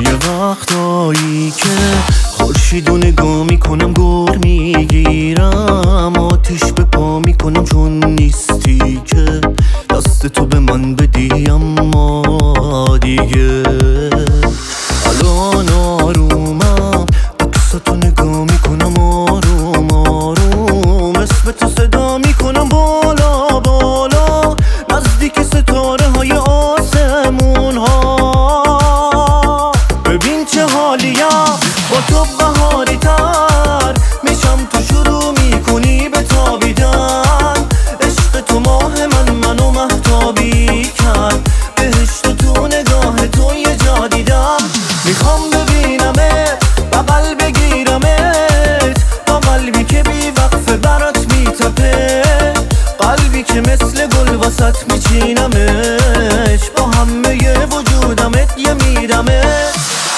یه وقتایی که خورشیدو نگاه میکنم گر میگیرم، آتیش به پا میکنم چون نیستی که دست تو به من بدی. اما دیگه الان آرومم، عکساتو نگاه میکنم آروم آروم، اسم تو صدا میکنم بالا بالا، نزدیک ستاره های آسمون ها. ببین چه حالیم با تو بهاری تر میشم، تو شروع میکنی به تابیدن. عشق تو ماه منو مهتابی کرد، بهشت تو نگاه تو یه جا دیدم. میخوام ببینمت بغل بگیرمت، با قلبی که بی وقفه برات میتپه، قلبی که مثل گل وسط میچینمش، با همه وجودمت یه میدمت.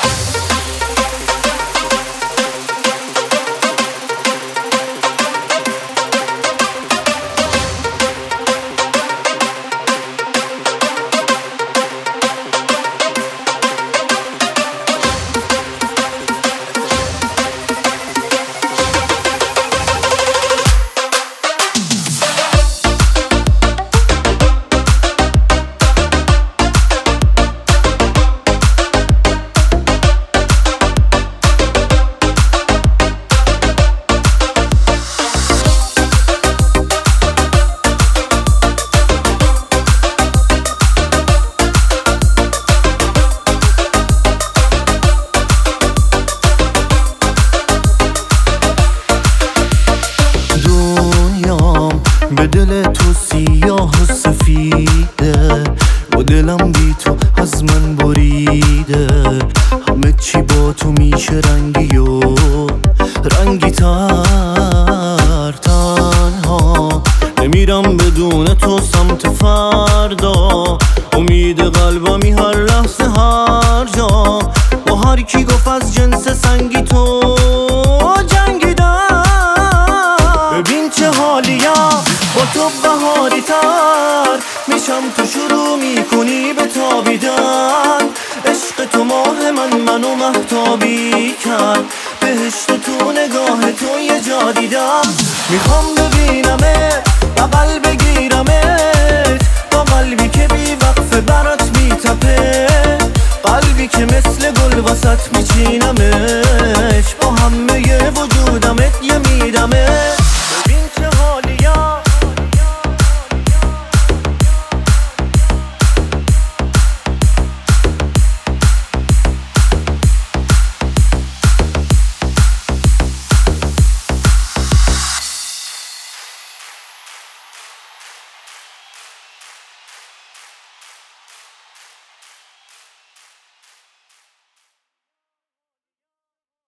به دل تو سیاه و سفیده، و دلم بی تو از من بریده. همه چی با تو میشه رنگی و رنگی تر. تنها نمیرم بدون تو سمت فردا، امید قلبمی هر لحظه هر جا، با هر کی گفت از جنس سنگی تو جنگیدم. ببین چه حالیم با تو بهاری تر میشم، تو شروع میکنی به تابیدن. عشق تو ماه منو مهتابی کرد، بهشت تو نگاه تو یه جا دیدم. میخوام ببینمت بغل بگیرمت، با قلبی که بی وقفه برات میتپه، قلبی که مثل گل وسط میچینمت.